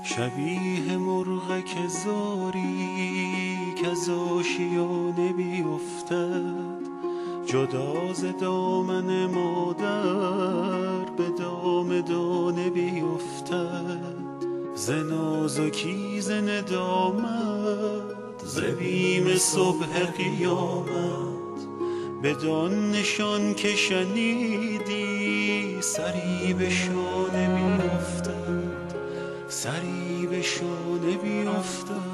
شبیه مرغ که زاری که از آشیانه بیفتد، جدا ز دامن مادر به دام دانه بیفتد. ز نازکی ز ندامت ز بیم صبح قیامت، بدان نشان که شنیدی سری به شانه بیفتد، سری به شانه بیفتد.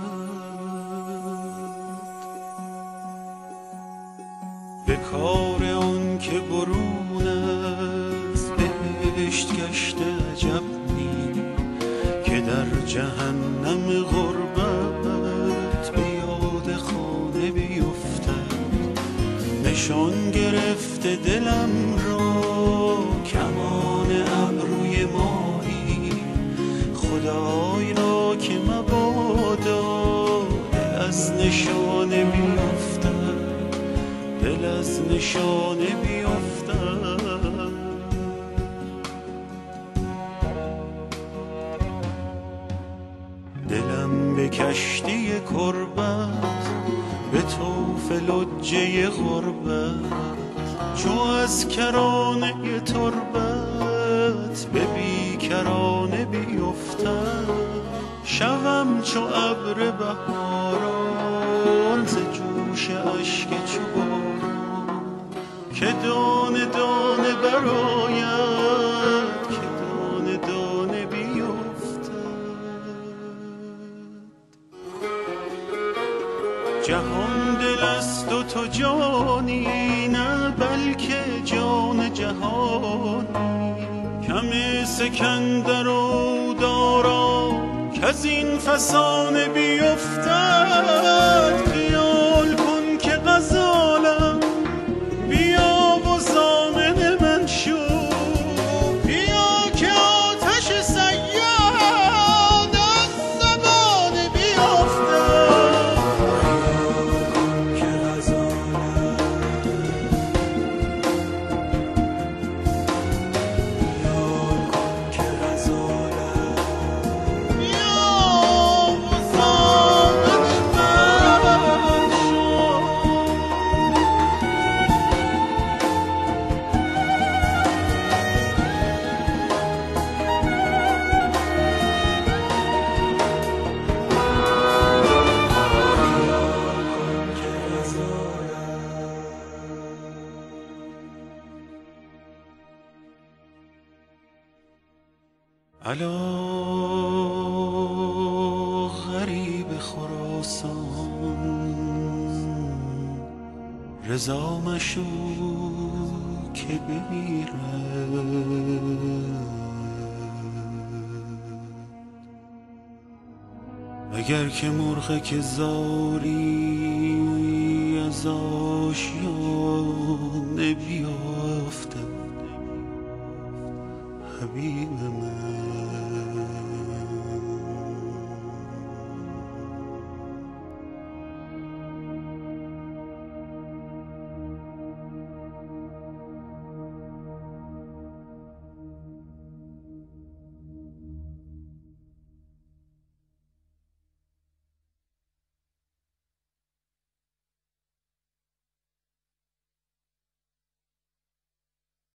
به کار آن که برون از بهشت گشته عجب نی، که در جهنم غربت به یاد خانه بیفتد. نشان گرفته دلم را کمان ابروی ماهی، خدای را که مبادا دل از نشانه بیفتد، دل از نشانه بیفتد. دلم به کشتی کربت به طوف لجه غربت، چو از کرانه تربت به بیکرانه بیفتد. شوم چو ابر بهاران ز جوش اشک چو باران، که دانه دانه برآید، که دانه دانه بیفتد. جهان دل است و تو جانی، نه بلکه جان جهانی. کم سکندر و دارا کز این فسانه بیفتد. خیال کن که غزالم بیا و ضامن من شو، بیا که آتش صیاد از زبانه بیفتد. خیال کن که غزالم الا غریب خراسان، رضا مشو که بمیرد. اگر که مرغ که زاری از آشیانه بیفتد، حبیب من